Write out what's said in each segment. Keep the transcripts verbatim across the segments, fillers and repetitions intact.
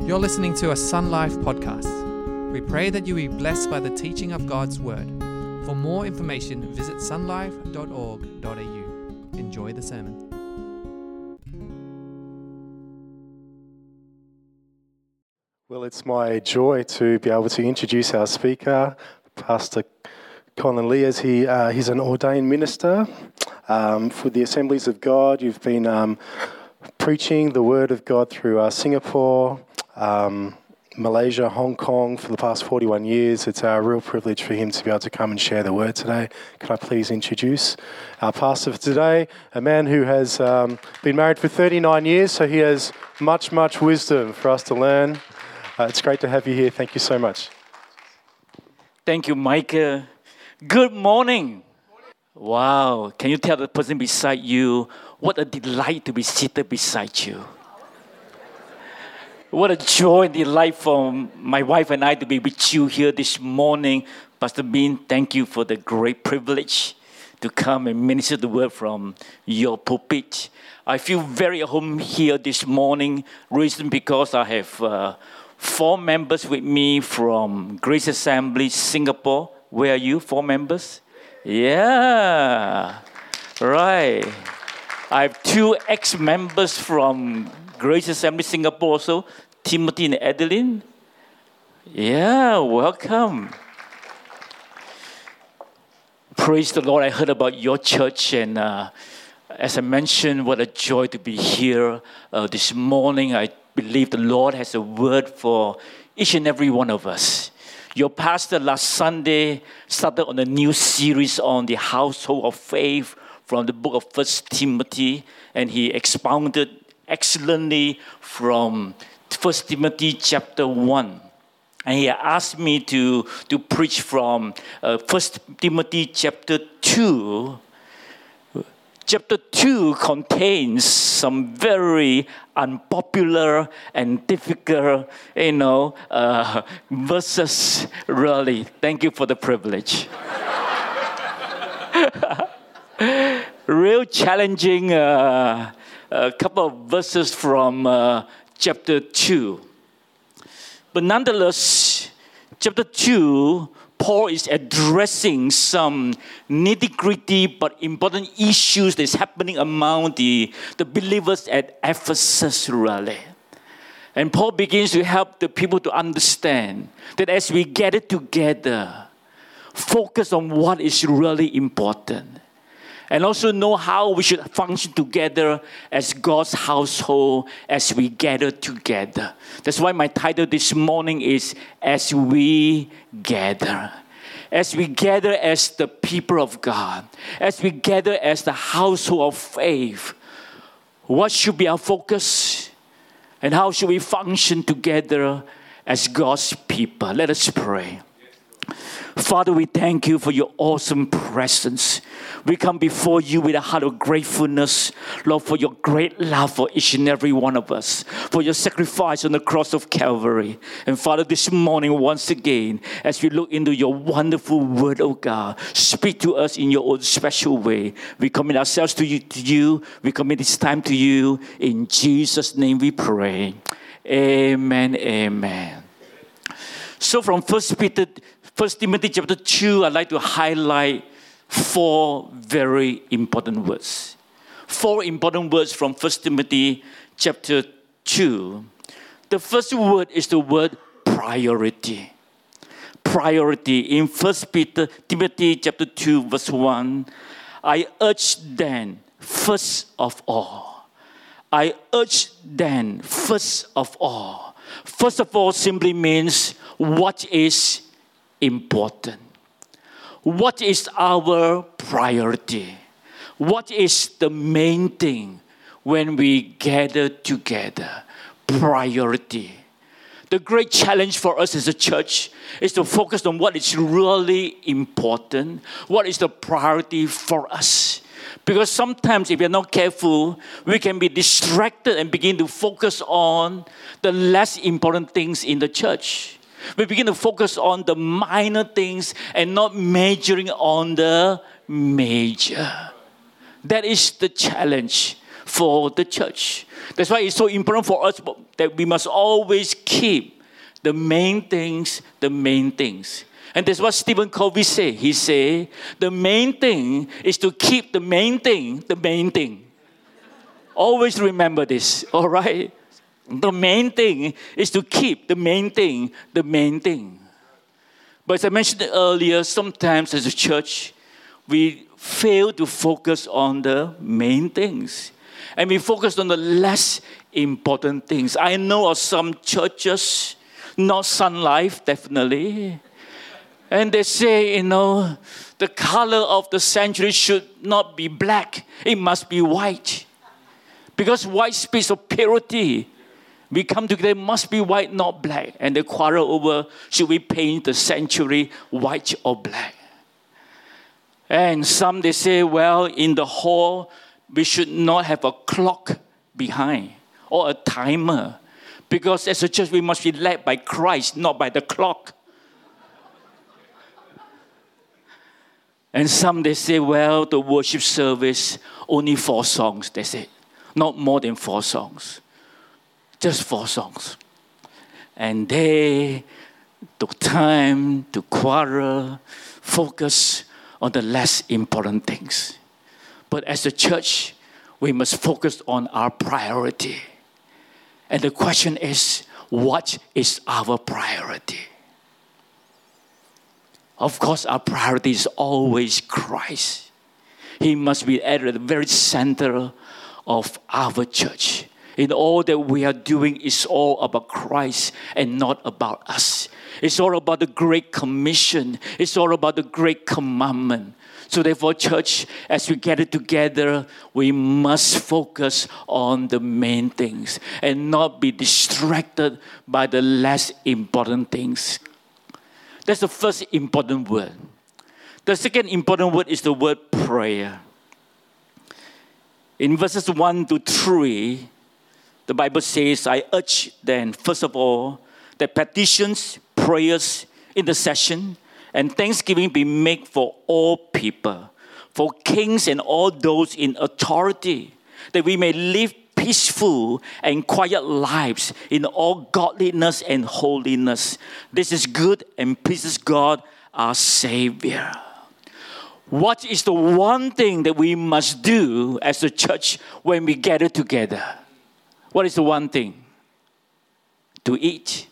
You're listening to a Sun Life podcast. We pray that you be blessed by the teaching of God's Word. For more information, visit sunlife dot org dot a u. Enjoy the sermon. Well, it's my joy to be able to introduce our speaker, Pastor Colin Lee, as he uh, he's an ordained minister um, for the Assemblies of God. You've been um, preaching the Word of God through uh, Singapore, um, Malaysia, Hong Kong for the past forty-one years. It's a real privilege for him to be able to come and share the Word today. Can I please introduce our pastor for today, a man who has um, been married for thirty-nine years, so he has much, much wisdom for us to learn. Uh, it's great to have you here. Thank you so much. Thank you, Micah. Good morning. Wow. Can you tell the person beside you, what a delight to be seated beside you. What a joy and delight for my wife and I to be with you here this morning. Pastor Bean, thank you for the great privilege to come and minister the word from your pulpit. I feel very at home here this morning, reason because I have uh, four members with me from Grace Assembly, Singapore. Where are you? Four members? Yeah, right. I have two ex-members from Grace Assembly, Singapore also, Timothy and Adeline. Yeah, welcome. Praise the Lord. I heard about your church, and uh, as I mentioned, what a joy to be here uh, this morning. I believe the Lord has a word for each and every one of us. Your pastor last Sunday started on a new series on the household of faith from the book of First Timothy, and he expounded excellently from First Timothy chapter one. And he asked me to, to preach from uh, First Timothy chapter two. Chapter two contains some very unpopular and difficult, you know, uh, verses, really. Thank you for the privilege. Real challenging uh, a couple of verses from uh, chapter two. But nonetheless, chapter two, Paul is addressing some nitty-gritty but important issues that's happening among the, the believers at Ephesus, really. And Paul begins to help the people to understand that as we gather together, focus on what is really important. And also know how we should function together as God's household as we gather together. That's why my title this morning is As We Gather. As we gather as the people of God. As we gather as the household of faith. What should be our focus? And how should we function together as God's people? Let us pray. Father, we thank you for your awesome presence. We come before you with a heart of gratefulness, Lord, for your great love for each and every one of us, for your sacrifice on the cross of Calvary. And Father, this morning, once again, as we look into your wonderful word, oh God, speak to us in your own special way. We commit ourselves to you, to you. We commit this time to you. In Jesus' name we pray. Amen, amen. So from First Peter, First Timothy chapter two, I'd like to highlight four very important words. Four important words from First Timothy chapter two. The first word is the word priority. Priority. In First Peter, Timothy chapter two, verse one, I urge then, first of all. I urge then, first of all. First of all simply means what is important. What is our priority? What is the main thing when we gather together? Priority. The great challenge for us as a church is to focus on what is really important, what is the priority for us. Because sometimes if we're not careful, we can be distracted and begin to focus on the less important things in the church. We begin to focus on the minor things and not majoring on the major. That is the challenge for the church. That's why it's so important for us that we must always keep the main things, the main things. And that's what Stephen Covey said. He said, the main thing is to keep the main thing, the main thing. Always remember this, all right? The main thing is to keep the main thing, the main thing. But as I mentioned earlier, sometimes as a church, we fail to focus on the main things. And we focus on the less important things. I know of some churches, not Sun Life, definitely. And they say, you know, the color of the sanctuary should not be black. It must be white. Because white speaks of purity. We come together, it must be white, not black. And they quarrel over, should we paint the sanctuary white or black? And some, they say, well, in the hall, we should not have a clock behind or a timer. Because as a church, we must be led by Christ, not by the clock. And some, they say, well, the worship service, only four songs, they say. Not more than four songs. Just four songs. And they took time to quarrel, focus on the less important things. But as a church, we must focus on our priority. And the question is, what is our priority? Of course, our priority is always Christ. He must be at the very center of our church. In all that we are doing is all about Christ and not about us. It's all about the Great Commission. It's all about the Great Commandment. So therefore, church, as we gather together, we must focus on the main things and not be distracted by the less important things. That's the first important word. The second important word is the word prayer. In verses one to three, the Bible says, I urge then, first of all, that petitions, prayers, intercession, and thanksgiving be made for all people, for kings and all those in authority, that we may live peaceful and quiet lives in all godliness and holiness. This is good and pleases God, our Savior. What is the one thing that we must do as a church when we gather together? What is the one thing? To eat?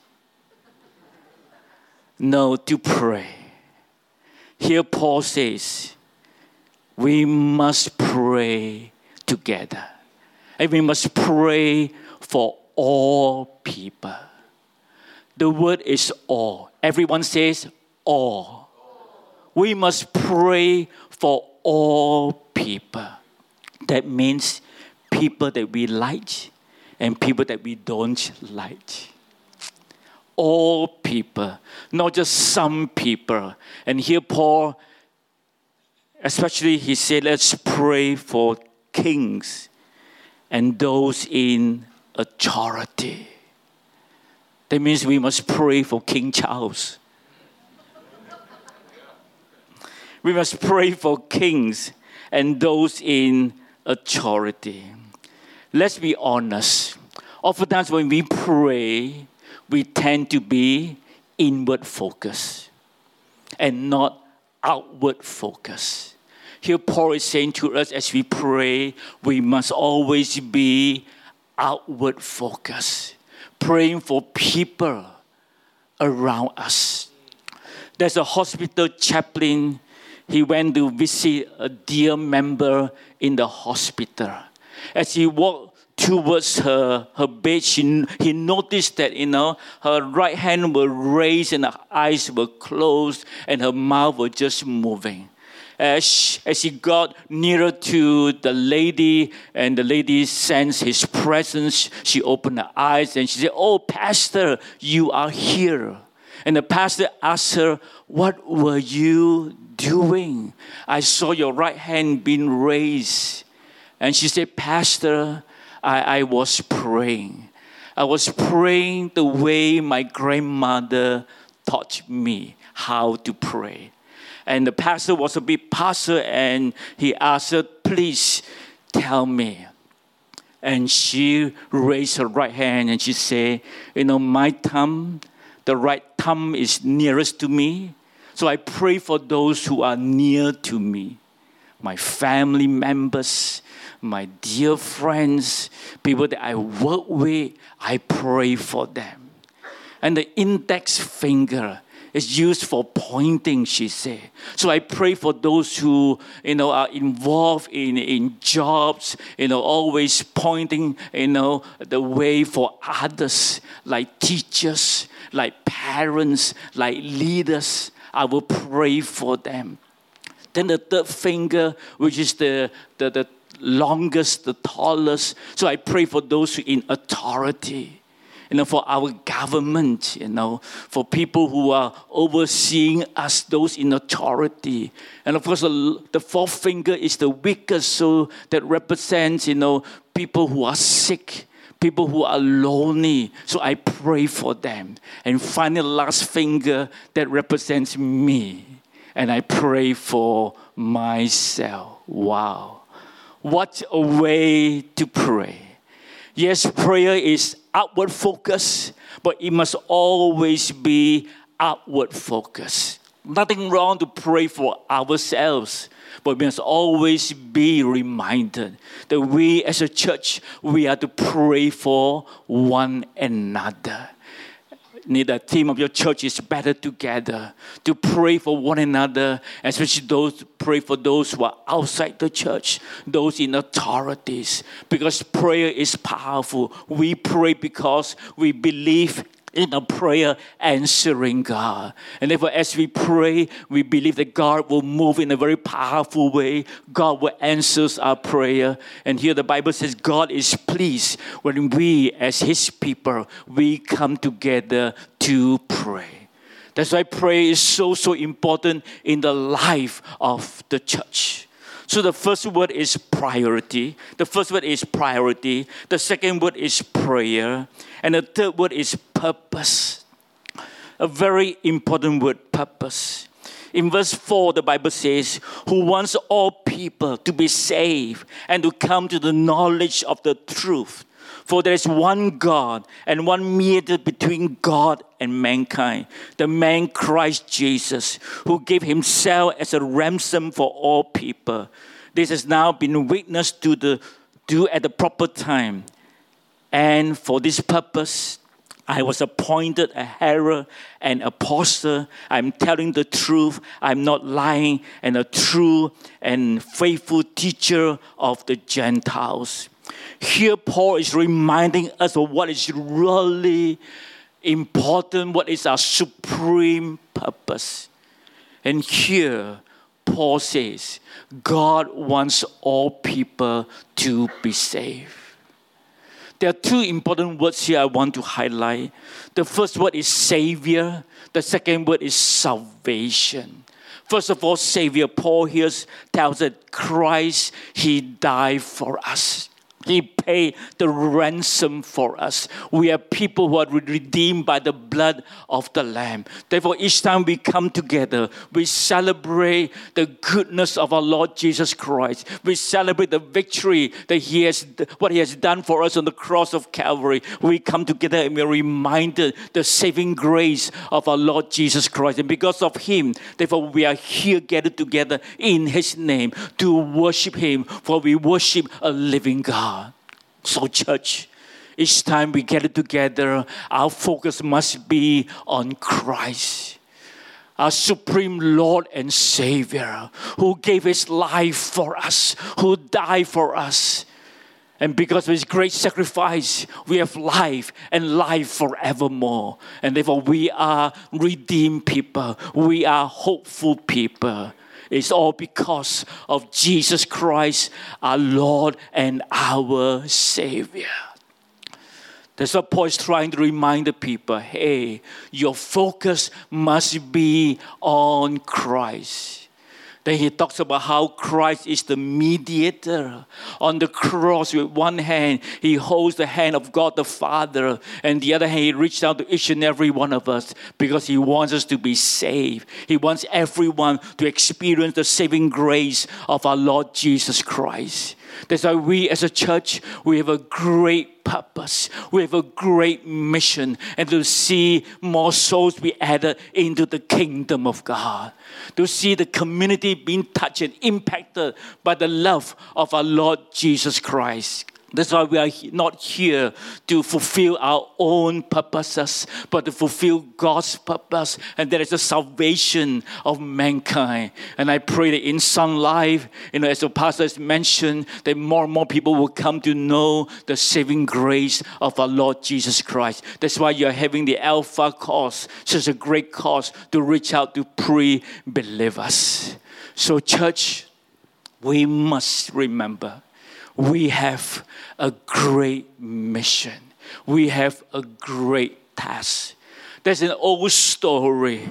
No, to pray. Here Paul says, we must pray together. And we must pray for all people. The word is all. Everyone says all. We must pray for all people. That means people that we like and people that we don't like. All people, not just some people. And here Paul, especially he said, let's pray for kings and those in authority. That means we must pray for King Charles. We must pray for kings and those in authority. Let's be honest. Oftentimes when we pray, we tend to be inward focused and not outward focused. Here Paul is saying to us as we pray, we must always be outward focused, praying for people around us. There's a hospital chaplain. He went to visit a dear member in the hospital. As he walked towards her, her bed, she, he noticed that, you know, her right hand was raised and her eyes were closed and her mouth was just moving. As she, as he got nearer to the lady and the lady sensed his presence, she opened her eyes and she said, "Oh, Pastor, you are here." And the pastor asked her, "What were you doing? I saw your right hand being raised." And she said, "Pastor, I, I was praying. I was praying the way my grandmother taught me how to pray." And the pastor was a big pastor and he asked her, "Please tell me." And she raised her right hand and she said, you know, my thumb, the right thumb is nearest to me. So I pray for those who are near to me, my family members, my dear friends, people that I work with, I pray for them. And the index finger is used for pointing, she said. So I pray for those who, you know, are involved in, in jobs, you know, always pointing, you know, the way for others, like teachers, like parents, like leaders. I will pray for them. Then the third finger, which is the, the, the longest, the tallest. So I pray for those who in authority. You know, for our government, you know, for people who are overseeing us, those in authority. And of course, the, the fourth finger is the weakest, so that represents, you know, people who are sick, people who are lonely. So I pray for them. And finally, the last finger that represents me. And I pray for myself. Wow. What a way to pray. Yes, prayer is outward focus, but it must always be outward focus. Nothing wrong to pray for ourselves, but we must always be reminded that we as a church, we are to pray for one another. The theme of your church is better together, to pray for one another, especially those pray for those who are outside the church, those in authorities, because prayer is powerful. We pray because we believe in a prayer answering God. And therefore, as we pray, we believe that God will move in a very powerful way. God will answer our prayer. And here the Bible says God is pleased when we, as His people, we come together to pray. That's why prayer is so, so important in the life of the church. So the first word is priority. The first word is priority. The second word is prayer. And the third word is purpose. A very important word, purpose. In verse four, the Bible says, who wants all people to be saved and to come to the knowledge of the truth. For there is one God and one mediator between God and mankind, the man Christ Jesus, who gave himself as a ransom for all people. This has now been witnessed to the do at the proper time. And for this purpose, I was appointed a herald and apostle. I'm telling the truth. I'm not lying, and a true and faithful teacher of the Gentiles. Here Paul is reminding us of what is really important, what is our supreme purpose. And here Paul says, God wants all people to be saved. There are two important words here I want to highlight. The first word is Savior. The second word is salvation. First of all, Savior. Paul here tells us that Christ, He died for us. He paid the ransom for us. We are people who are redeemed by the blood of the Lamb. Therefore, each time we come together, we celebrate the goodness of our Lord Jesus Christ. We celebrate the victory that He has, what He has done for us on the cross of Calvary. We come together and we are reminded the saving grace of our Lord Jesus Christ. And because of Him, therefore, we are here gathered together in His name to worship Him, for we worship a living God. So church, each time we gather together, our focus must be on Christ, our supreme Lord and Savior, who gave His life for us, who died for us. And because of His great sacrifice, we have life and life forevermore. And therefore we are redeemed people. We are hopeful people. It's all because of Jesus Christ, our Lord and our Savior. That's what Paul is trying to remind the people. Hey, your focus must be on Christ. Then he talks about how Christ is the mediator. On the cross, with one hand, He holds the hand of God the Father. And the other hand, He reached out to each and every one of us because He wants us to be saved. He wants everyone to experience the saving grace of our Lord Jesus Christ. That's why we as a church, we have a great purpose. We have a great mission, and to see more souls be added into the kingdom of God. To see the community being touched and impacted by the love of our Lord Jesus Christ. That's why we are not here to fulfill our own purposes, but to fulfill God's purpose, and that is the salvation of mankind. And I pray that in Sun Life, you know, as the pastor has mentioned, that more and more people will come to know the saving grace of our Lord Jesus Christ. That's why you are having the Alpha course, such a great course to reach out to pre-believers. So, church, we must remember, we have a great mission. We have a great task. There's an old story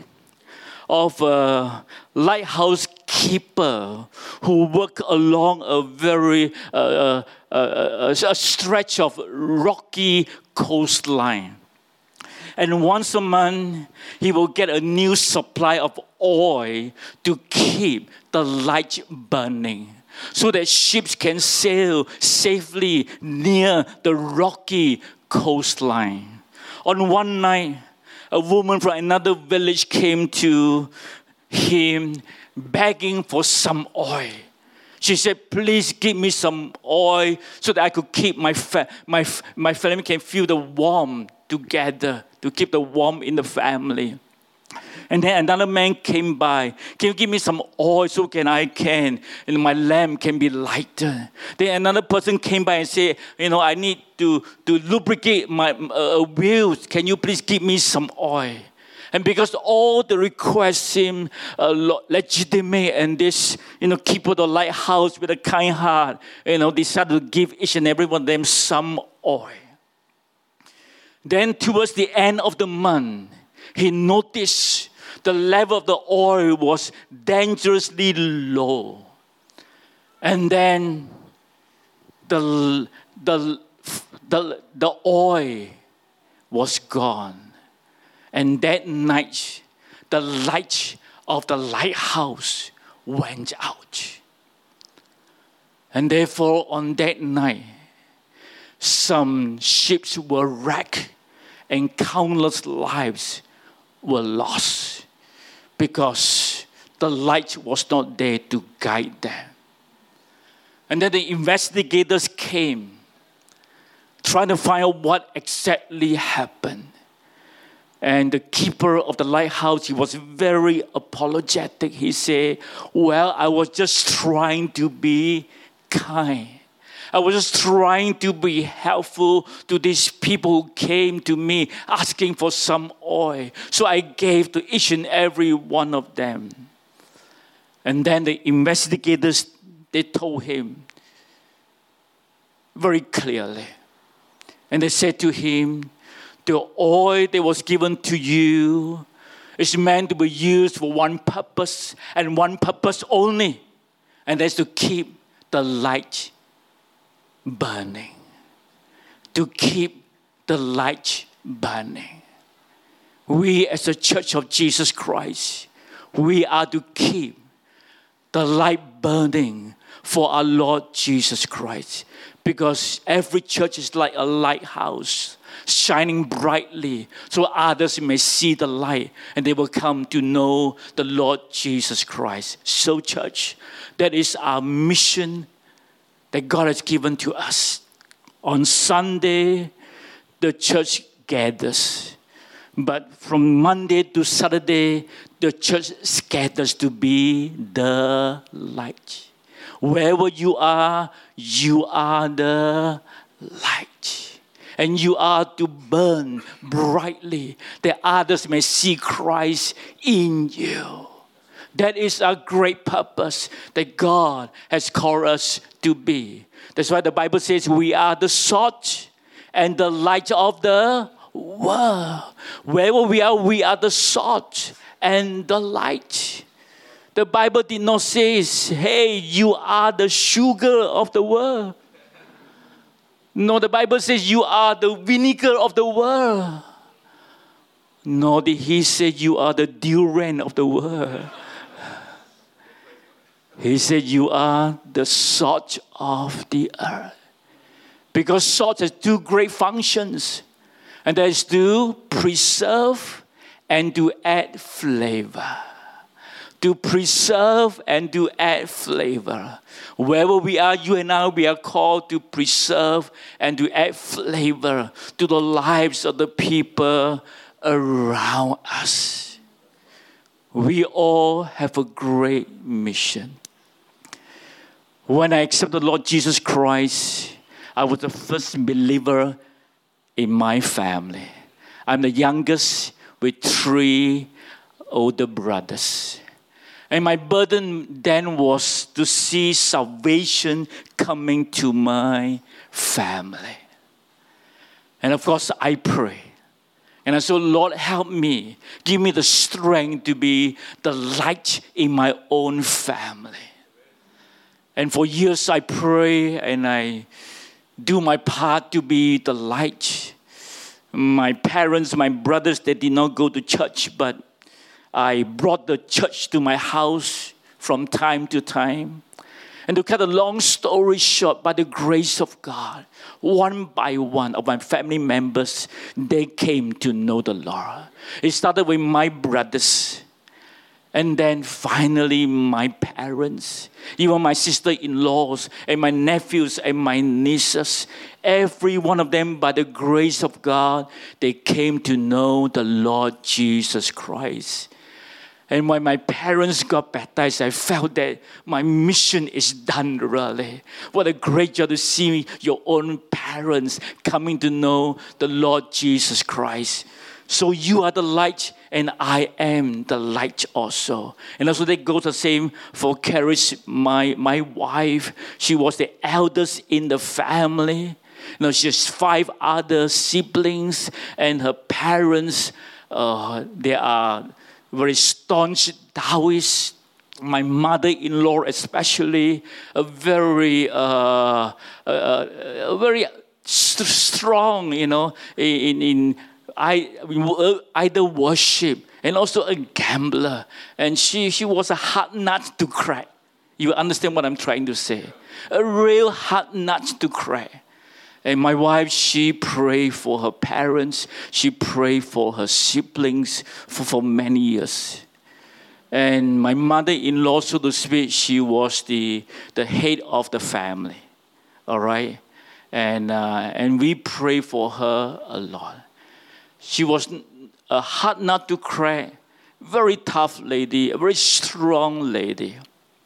of a lighthouse keeper who worked along a very uh, uh, uh, a stretch of rocky coastline. And once a month, he will get a new supply of oil to keep the light burning, so that ships can sail safely near the rocky coastline. On one night, a woman from another village came to him begging for some oil. She said, please give me some oil so that I could keep my, fa- my, my family can feel the warmth together, to keep the warmth in the family. And then another man came by. Can you give me some oil so can I can, and my lamp can be lighter? Then another person came by and said, you know, I need to, to lubricate my uh, wheels. Can you please give me some oil? And because all the requests seem uh, legitimate, and this, you know, keeper of the lighthouse with a kind heart, you know, decided to give each and every one of them some oil. Then towards the end of the month, he noticed the level of the oil was dangerously low. And then the, the, the, the oil was gone. And that night, the light of the lighthouse went out. And therefore, on that night, some ships were wrecked and countless lives were lost because the light was not there to guide them. And then the investigators came, trying to find out what exactly happened. And the keeper of the lighthouse, he was very apologetic. He said, well, I was just trying to be kind. I was just trying to be helpful to these people who came to me asking for some oil. So I gave to each and every one of them. And then the investigators, they told him very clearly. And they said to him, the oil that was given to you is meant to be used for one purpose and one purpose only. And that's to keep the light burning. To keep the light burning. We as a Church of Jesus Christ, we are to keep the light burning for our Lord Jesus Christ. Because every church is like a lighthouse, shining brightly so others may see the light and they will come to know the Lord Jesus Christ. So church, that is our mission that God has given to us. On Sunday, the church gathers. But from Monday to Saturday, the church scatters to be the light. Wherever you are, you are the light. And you are to burn brightly that others may see Christ in you. That is our great purpose that God has called us to be. That's why the Bible says we are the salt and the light of the world. Wherever we are, we are the salt and the light. The Bible did not say, hey, you are the sugar of the world. No, the Bible says you are the vinegar of the world. Nor did he say you are the durian of the world. He said, you are the salt of the earth. Because salt has two great functions. And that is to preserve and to add flavor. To preserve and to add flavor. Wherever we are, you and I, we are called to preserve and to add flavor to the lives of the people around us. We all have a great mission. When I accepted the Lord Jesus Christ, I was the first believer in my family. I'm the youngest with three older brothers. And my burden then was to see salvation coming to my family. And of course, I pray. And I said, Lord, help me. Give me the strength to be the light in my own family. And for years, I pray and I do my part to be the light. My parents, my brothers, they did not go to church, but I brought the church to my house from time to time. And to cut a long story short, by the grace of God, one by one of my family members, they came to know the Lord. It started with my brothers. And then finally, my parents, even my sister-in-laws, and my nephews, and my nieces, every one of them, by the grace of God, they came to know the Lord Jesus Christ. And when my parents got baptized, I felt that my mission is done, really. What a great joy to see your own parents coming to know the Lord Jesus Christ. So you are the light, and I am the light also. And also that goes the same for Carrie, my, my wife. She was the eldest in the family. You know, she has five other siblings, and her parents, uh, they are very staunch Taoists. My mother-in-law especially, a very, uh, uh, uh, very st- strong, you know, in, in I, either worship and also a gambler. And she, she was a hard nut to crack. You understand what I'm trying to say? A real hard nut to crack. And my wife, she prayed for her parents. She prayed for her siblings for, for many years. And my mother-in-law, so to speak, she was the, the head of the family. All right? And, uh, and we pray for her a lot. She was a hard nut to crack, very tough lady, a very strong lady.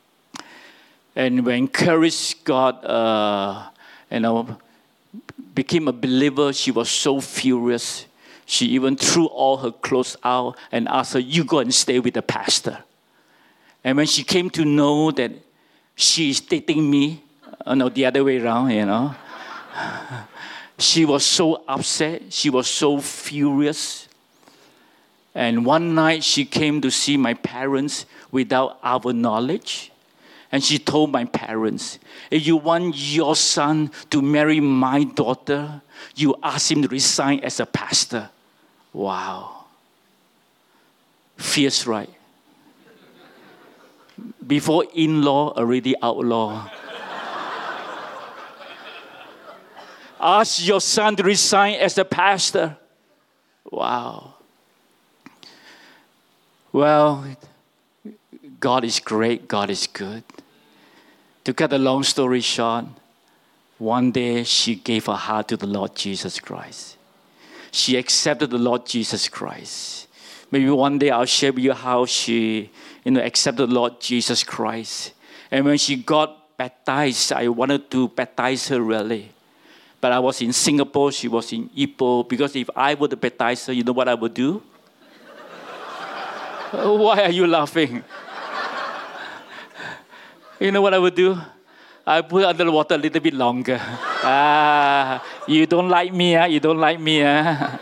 And when Charis got, uh, you know, became a believer, she was so furious. She even threw all her clothes out and asked her, you go and stay with the pastor. And when she came to know that she is dating me, uh, no, the other way around, you know, she was so upset. She was so furious. And one night she came to see my parents without our knowledge. And she told my parents, if you want your son to marry my daughter, you ask him to resign as a pastor. Wow. Fierce, right? Before in-law, already outlaw. Ask your son to resign as a pastor. Wow. Well, God is great. God is good. To cut a long story short, one day she gave her heart to the Lord Jesus Christ. She accepted the Lord Jesus Christ. Maybe one day I'll share with you how she, you know, accepted the Lord Jesus Christ. And when she got baptized, I wanted to baptize her really. But I was in Singapore, she was in Ipoh. Because if I were to baptize her, you know what I would do? Why are you laughing? You know what I would do? I put her under the water a little bit longer. Ah, you don't like me, ah? You don't like me, ah?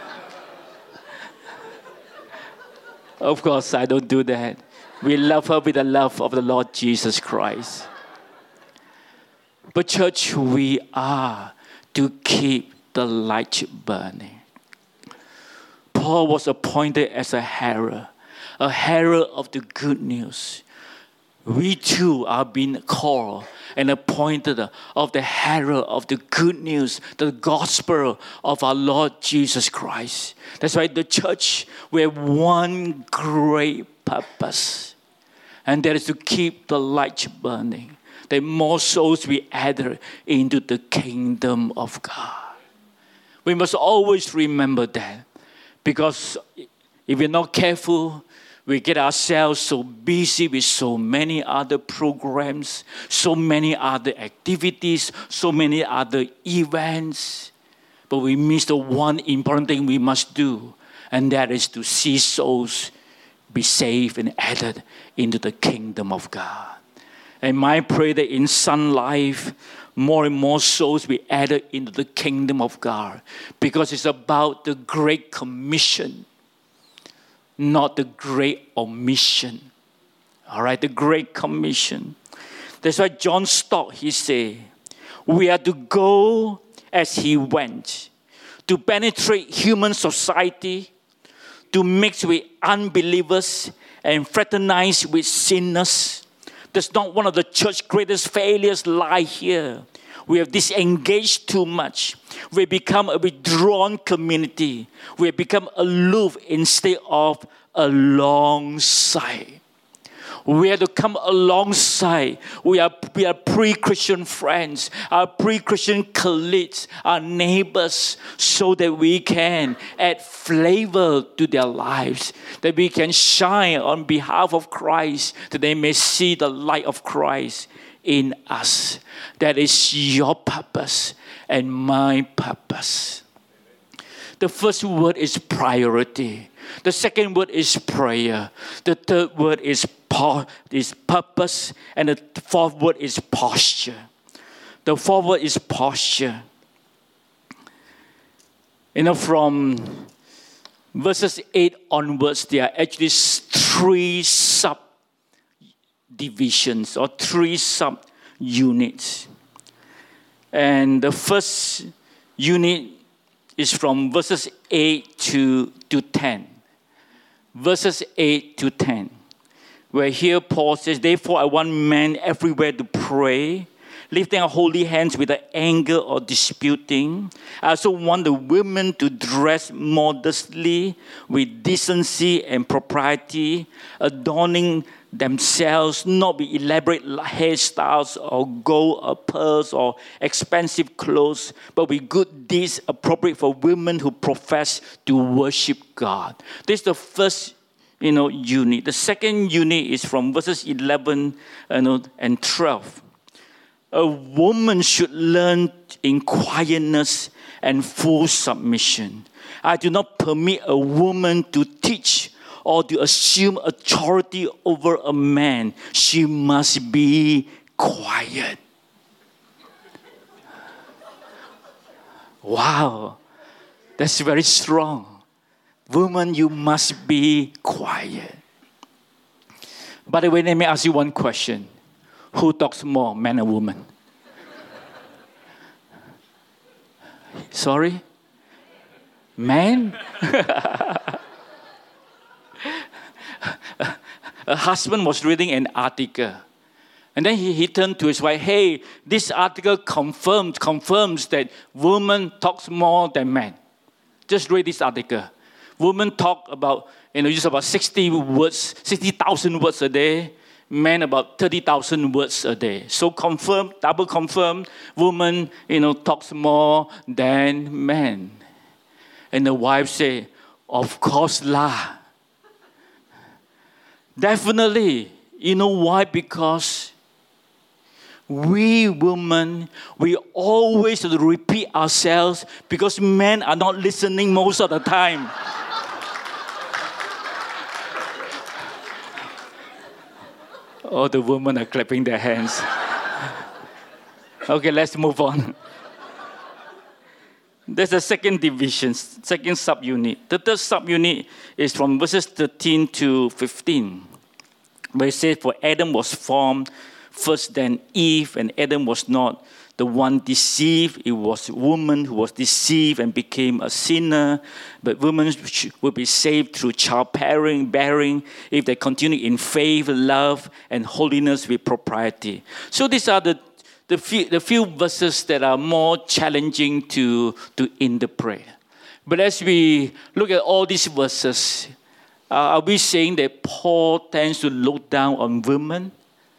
Of course, I don't do that. We love her with the love of the Lord Jesus Christ. But church, we are to keep the light burning. Paul was appointed as a herald, a herald of the good news. we too are being called and appointed of the herald of the good news, the gospel of our Lord Jesus Christ. That's why the church, we have one great purpose, and that is to keep the light burning, that more souls be added into the kingdom of God. We must always remember that, because if we're not careful, we get ourselves so busy with so many other programs, so many other activities, so many other events. But we miss the one important thing we must do, and that is to see souls be saved and added into the kingdom of God. And my prayer that in Sun Life, more and more souls be added into the kingdom of God, because it's about the Great Commission, not the Great Omission. All right, the Great Commission. That's why John Stott, he said, we are to go as he went, to penetrate human society, to mix with unbelievers and fraternize with sinners. That's not one of the church's greatest failures lie here. We have disengaged too much. We have become a withdrawn community. We have become aloof instead of alongside. We have to come alongside. We are, we are pre-Christian friends, our pre-Christian colleagues, our neighbors, so that we can add flavor to their lives, that we can shine on behalf of Christ, that they may see the light of Christ in us. That is your purpose and my purpose. The first word is priority. The second word is prayer. The third word is, po- is purpose. And the fourth word is posture. The fourth word is posture. You know, from verses eight onwards, there are actually three subdivisions or three sub-units. And the first unit is from verses eight to, to ten. Verses eight to ten. Where here Paul says, therefore I want men everywhere to pray, lifting up holy hands without anger or disputing. I also want the women to dress modestly with decency and propriety, adorning themselves, not with elaborate hairstyles or gold or pearls or expensive clothes, but with good deeds appropriate for women who profess to worship God. This is the first, you know, unit. The second unit is from verses eleven you know, and twelve. A woman should learn in quietness and full submission. I do not permit a woman to teach or to assume authority over a man. She must be quiet. Wow, that's very strong. Woman, you must be quiet. By the way, let me ask you one question. Who talks more, man or woman? Sorry? Man? A husband was reading an article. And then he, he turned to his wife, hey, this article confirms, confirms that woman talks more than man. Just read this article. Women talk about, you know, use about sixty words, sixty thousand words a day. Men about thirty thousand words a day. So confirm, double confirm, woman, you know, talks more than men. And the wife say, of course lah. Definitely. You know why? Because we women, we always have to repeat ourselves because men are not listening most of the time. All the women are clapping their hands. Okay, let's move on. There's a second division, second subunit. The third subunit is from verses thirteen to fifteen, where it says, for Adam was formed first, then Eve, and Adam was not the one deceived. It was woman who was deceived and became a sinner. But women will be saved through childbearing, bearing, if they continue in faith, love, and holiness with propriety. So these are the the few, the few verses that are more challenging to, to interpret. But as we look at all these verses, uh, are we saying that Paul tends to look down on women?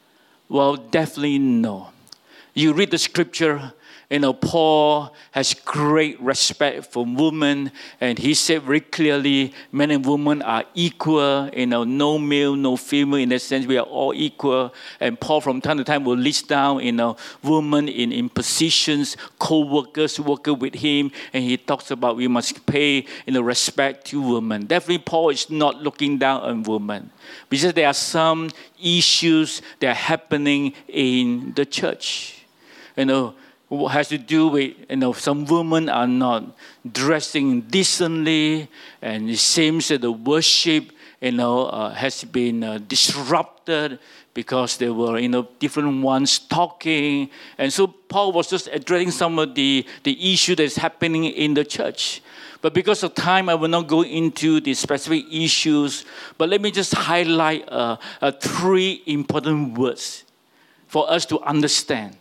Well, definitely no. You read the scripture, you know, Paul has great respect for women, and he said very clearly, men and women are equal, you know, no male, no female, in that sense, we are all equal. And Paul from time to time will list down, you know, women in, in positions, co-workers, worker with him, and he talks about we must pay, you know, respect to women. Definitely Paul is not looking down on women, because there are some issues that are happening in the church. You know, what has to do with, you know, some women are not dressing decently, and it seems that the worship, you know, uh, has been uh, disrupted because there were, you know, different ones talking. And so Paul was just addressing some of the, the issue that's happening in the church. But because of time, I will not go into the specific issues. But let me just highlight uh, uh, three important words for us to understand.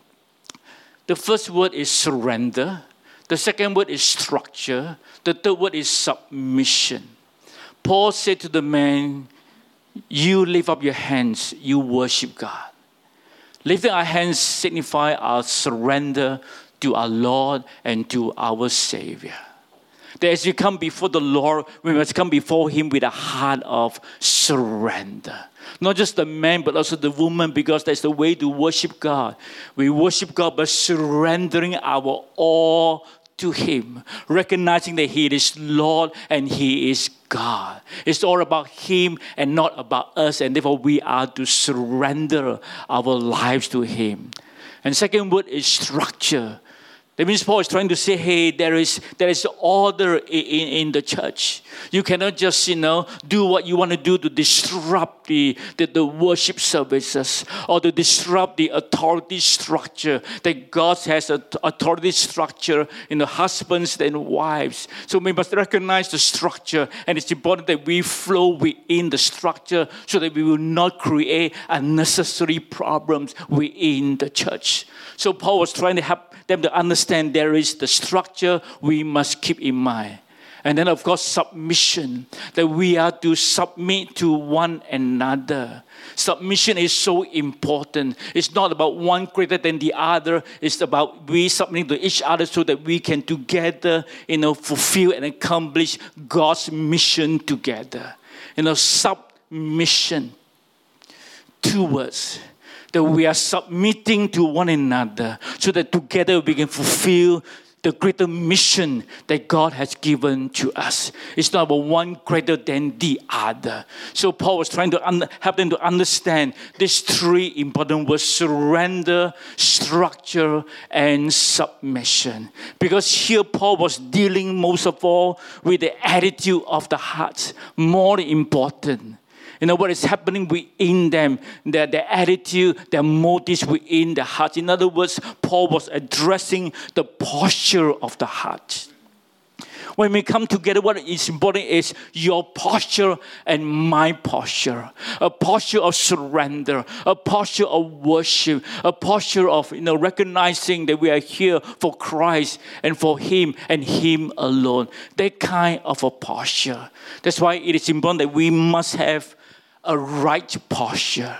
The first word is surrender. The second word is structure. The third word is submission. Paul said to the man, you lift up your hands, you worship God. Lifting our hands signify our surrender to our Lord and to our Savior. That as we come before the Lord, we must come before Him with a heart of surrender. Not just the man, but also the woman, because that's the way to worship God. We worship God by surrendering our all to Him, recognizing that He is Lord and He is God. It's all about Him and not about us, and therefore we are to surrender our lives to Him. And second word is structure. That means Paul is trying to say, hey, there is there is order in, in, in the church. You cannot just, you know, do what you want to do to disrupt the, the, the worship services or to disrupt the authority structure that God has an authority structure in the husbands and wives. So we must recognize the structure, and it's important that we flow within the structure so that we will not create unnecessary problems within the church. So Paul was trying to help them to understand there is the structure we must keep in mind. And then, of course, submission, that we are to submit to one another. Submission is so important. It's not about one greater than the other. It's about we submitting to each other so that we can together, you know, fulfill and accomplish God's mission together. You know, submission. Two words. That we are submitting to one another so that together we can fulfill the greater mission that God has given to us. It's not about one greater than the other. So Paul was trying to un- help them to understand these three important words: surrender, structure, and submission. Because here Paul was dealing most of all with the attitude of the heart, more important. You know, what is happening within them, their, their attitude, their motives within the heart. In other words, Paul was addressing the posture of the heart. When we come together, what is important is your posture and my posture. A posture of surrender, a posture of worship, a posture of, you know, recognizing that we are here for Christ and for Him and Him alone. That kind of a posture. That's why it is important that we must have a right posture.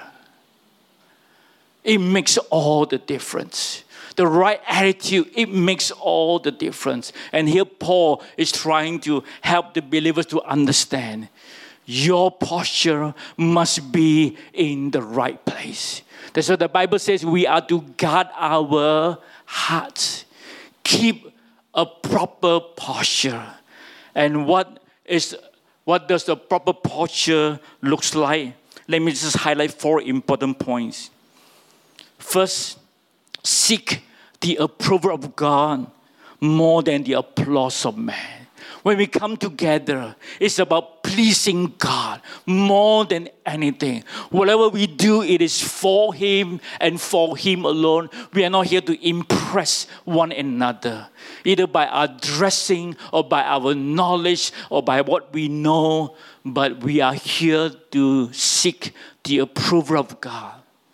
It makes all the difference. The right attitude, it makes all the difference. And here Paul is trying to help the believers to understand your posture must be in the right place. That's what the Bible says. We are to guard our hearts. Keep a proper posture. And what is What does the proper posture looks like? Let me just highlight four important points. First, seek the approval of God more than the applause of man. When we come together, it's about pleasing God more than anything. Whatever we do, it is for Him and for Him alone. We are not here to impress one another, either by our dressing or by our knowledge or by what we know, but we are here to seek the approval of God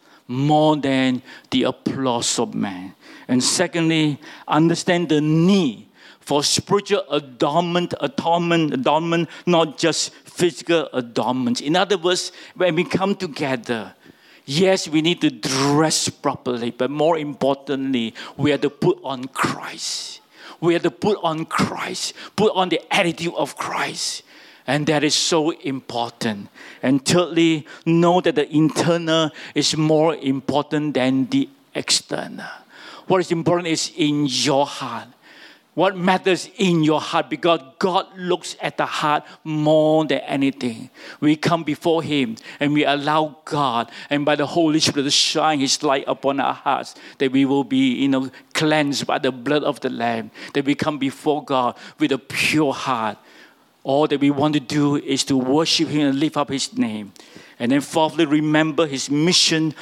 more than the applause of man. And secondly, understand the need for spiritual adornment, adornment, adornment, not just physical adornment. In other words, when we come together, yes, we need to dress properly, but more importantly, we have to put on Christ. We have to put on Christ, put on the attitude of Christ. And that is so important. And thirdly, know that the internal is more important than the external. What is important is in your heart. What matters in your heart, because God looks at the heart more than anything. We come before Him and we allow God, and by the Holy Spirit, to shine His light upon our hearts, that we will be, you know, cleansed by the blood of the Lamb, that we come before God with a pure heart. All that we want to do is to worship Him and lift up His name. And then fourthly, remember His mission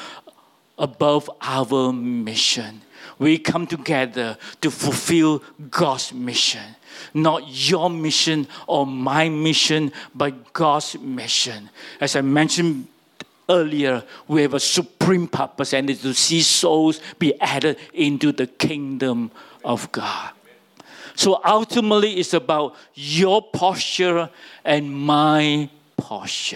above our mission. We come together to fulfill God's mission. Not your mission or my mission, but God's mission. As I mentioned earlier, we have a supreme purpose, and it's to see souls be added into the kingdom of God. So ultimately, it's about your posture and my posture.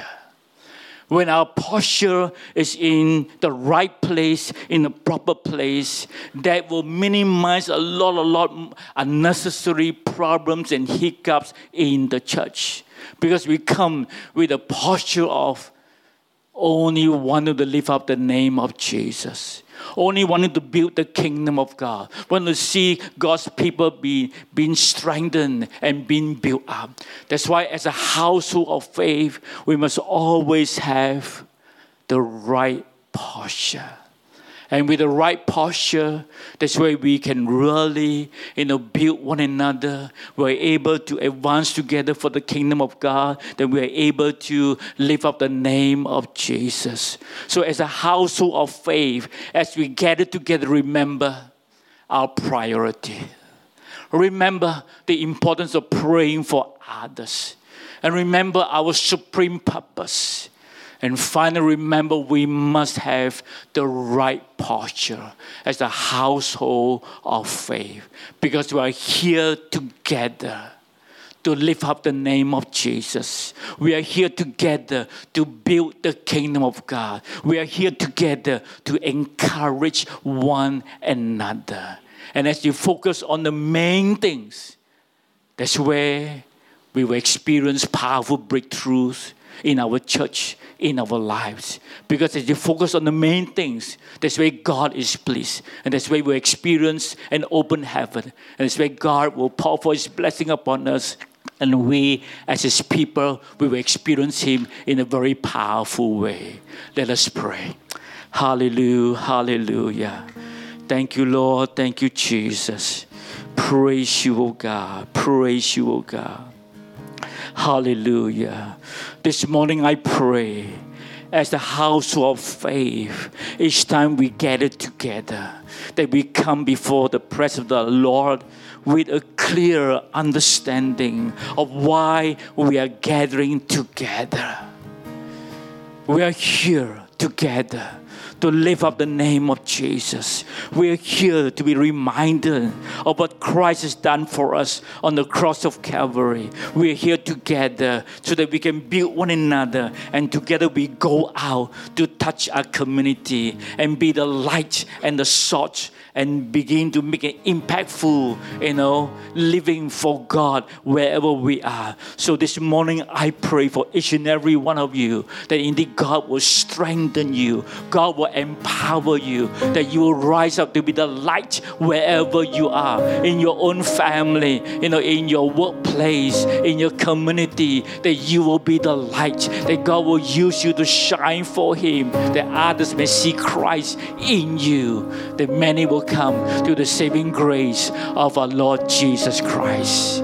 When our posture is in the right place, in the proper place, that will minimize a lot, a lot unnecessary problems and hiccups in the church. Because we come with a posture of only wanting to lift up the name of Jesus. Only wanting to build the kingdom of God. Want to see God's people be being strengthened and being built up. That's why as a household of faith, we must always have the right posture. And with the right posture, that's where we can really, you know, build one another. We're able to advance together for the kingdom of God. Then we're able to lift up the name of Jesus. So as a household of faith, as we gather together, remember our priority. Remember the importance of praying for others. And remember our supreme purpose. And finally, remember, we must have the right posture as a household of faith, because we are here together to lift up the name of Jesus. We are here together to build the kingdom of God. We are here together to encourage one another. And as you focus on the main things, that's where we will experience powerful breakthroughs in our church, in our lives. Because as you focus on the main things, that's where God is pleased. And that's where we experience an open heaven. And that's where God will pour for His blessing upon us. And we, as His people, we will experience Him in a very powerful way. Let us pray. Hallelujah, hallelujah. Thank you, Lord. Thank you, Jesus. Praise you, O God. Praise you, O God. Hallelujah. This morning I pray, as the household of faith, each time we gather together, that we come before the presence of the Lord with a clear understanding of why we are gathering together. We are here together to lift up the name of Jesus. We are here to be reminded of what Christ has done for us on the cross of Calvary. We are here together so that we can build one another, and together we go out to touch our community and be the light and the salt and begin to make an impactful, you know, living for God wherever we are. So this morning I pray for each and every one of you that indeed God will strengthen you. God will empower you, that you will rise up to be the light wherever you are, in your own family, you know, in your workplace, in your community, that you will be the light, that God will use you to shine for Him, that others may see Christ in you, that many will come to the saving grace of our Lord Jesus Christ.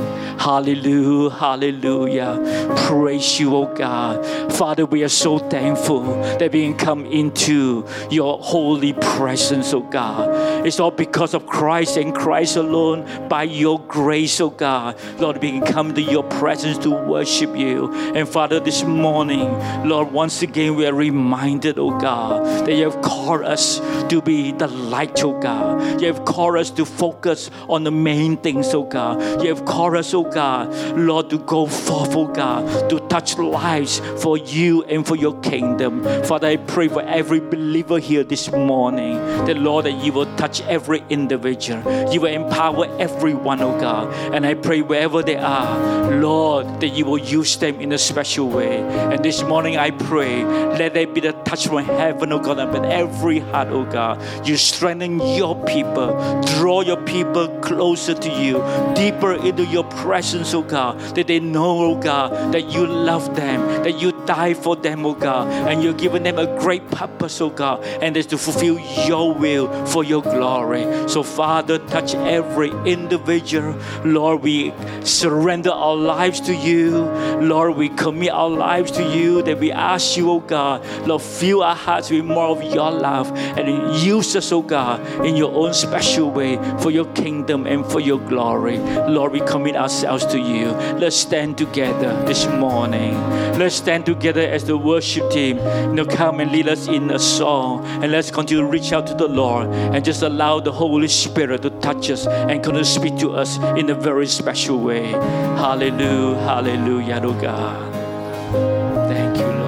Hallelujah, hallelujah. Praise you, oh God. Father, we are so thankful that we can come into your holy presence, oh God. It's all because of Christ and Christ alone, by your grace, oh God. Lord, we can come to your presence to worship you. And Father, this morning, Lord, once again we are reminded, oh God, that you have called us to be the light, oh God. You have called us to focus on the main things, oh God. You have called us, oh God, Lord, to go forth, oh God, to touch lives for you and for your kingdom. Father, I pray for every believer here this morning, that Lord, that you will touch every individual. You will empower everyone, oh God. And I pray wherever they are, Lord, that you will use them in a special way. And this morning I pray, let there be the touch from heaven, oh God, upon every heart, oh God. You strengthen your people, draw your people closer to you, deeper into your presence, oh God, that they know, oh God, that you love them, that you die for them, oh God, and you've given them a great purpose, oh God, and it's to fulfill your will for your glory. So Father, touch every individual. Lord, we surrender our lives to you. Lord, we commit our lives to you, that we ask you, oh God, Lord, fill our hearts with more of your love and use us, oh God, in your own special way for your kingdom and for your glory. Lord, we commit ourselves to you. Let's stand together this morning. Let's stand together as the worship team, you know, come and lead us in a song, and let's continue to reach out to the Lord and just allow the Holy Spirit to touch us and continue to speak to us in a very special way. Hallelujah, hallelujah, oh God. Thank you, Lord.